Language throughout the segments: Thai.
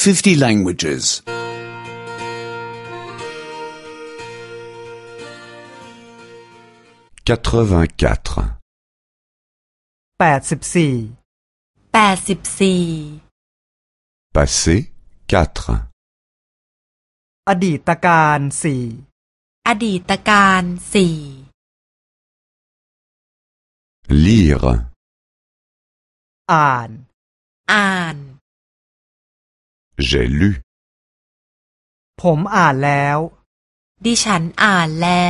50 languages. 84 84 Passé 4 อดีตการสี่อดีตการสี่ Lire อ่านอ่าน J'ai lu ผมอ่านแล้วดิฉันอ่านแล้ว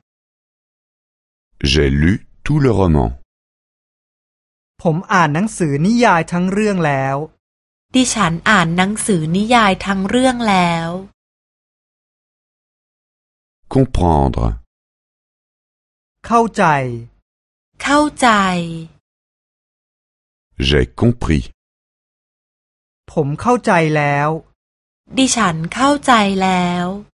J'ai lu tout le roman. ผมอ่านหนังสือนิยายทั้งเรื่องแล้วดิฉันอ่านหนังสือนิยายทั้งเรื่องแล้ว Comprendre เข้าใจเข้าใจ J'ai compris ผมเข้าใจแล้วดิฉันเข้าใจแล้ว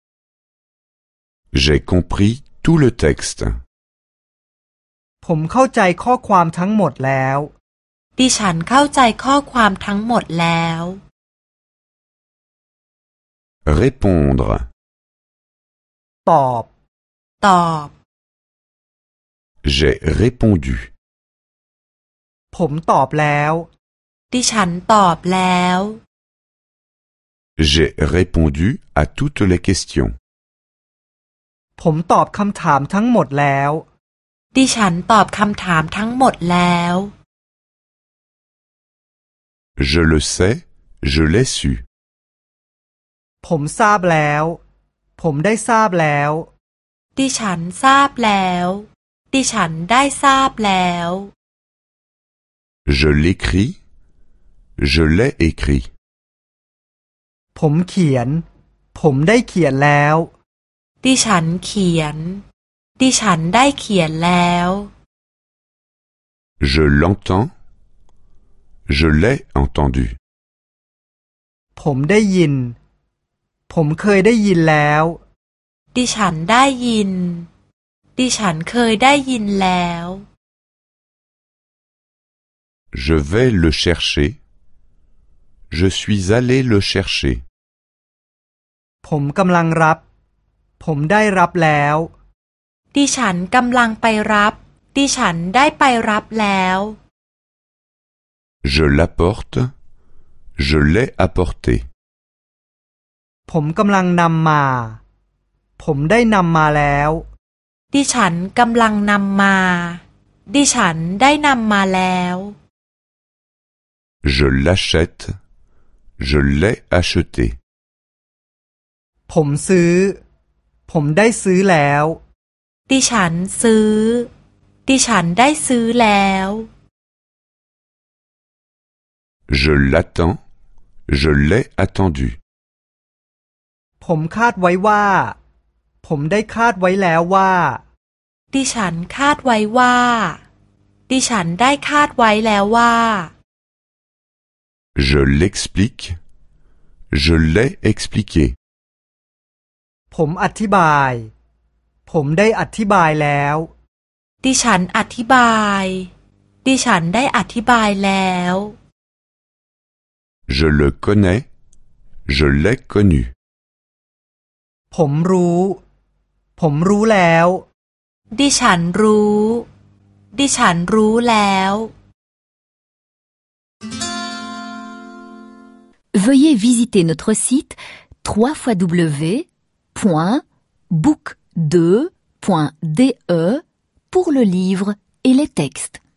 J'ai compris tout le texte. ผมเข้าใจข้อความทั้งหมดแล้วดิฉันเข้าใจข้อความทั้งหมดแล้ว Répondre ตอบตอบ J'ai répondu. ผมตอบแล้วดิฉันตอบแล้ว J'ai répondu à toutes les questions. ผมตอบคำถามทั้งหมดแล้วดิฉันตอบคำถามทั้งหมดแล้ว Je le sais, je l'ai su. ผมทราบแล้ว ผมได้ทราบแล้วดิฉันทราบแล้ว ดิฉันได้ทราบแล้ว Je l'écris, je l'ai écrit. ผมเขียน ผมได้เขียนแล้วดิฉันเขียน ดิฉันได้เขียนแล้ว Je l'entends, je l'ai entendu. ผมได้ยิน ผมเคยได้ยินแล้วดิฉันได้ยิน ดิฉันเคยได้ยินแล้ว Je vais le chercher. Je suis allé le chercher. ผมกำลังรับ ผมได้รับแล้วดิฉันกำลังไปรับ ดิฉันได้ไปรับแล้ว Je l'apporte. Je l'ai apporté. ผมกำลังนำมา ผมได้นำมาแล้วดิฉันกำลังนำมา ดิฉันได้นำมาแล้ว Je l'achète. Je l'ai acheté. ผมซื้อ ผมได้ซื้อแล้วดิฉันซื้อ ดิฉันได้ซื้อแล้ว Je l'attends. Je l'ai attendu. ผมคาดไว้ว่า ผมได้คาดไว้แล้วว่าดิฉันคาดไว้ว่า ดิฉันได้คาดไว้แล้วว่า Je l'explique. Je l'ai expliqué. ผมอธิบาย ผมได้อธิบายแล้วดิฉันอธิบาย ดิฉันได้อธิบายแล้ว Je le connais. Je l'ai connu. ผมรู้ ผมรู้แล้วดิฉันรู้ ดิฉันรู้แล้ว Veuillez visiter notre site www.book2.de pour le livre et les textes.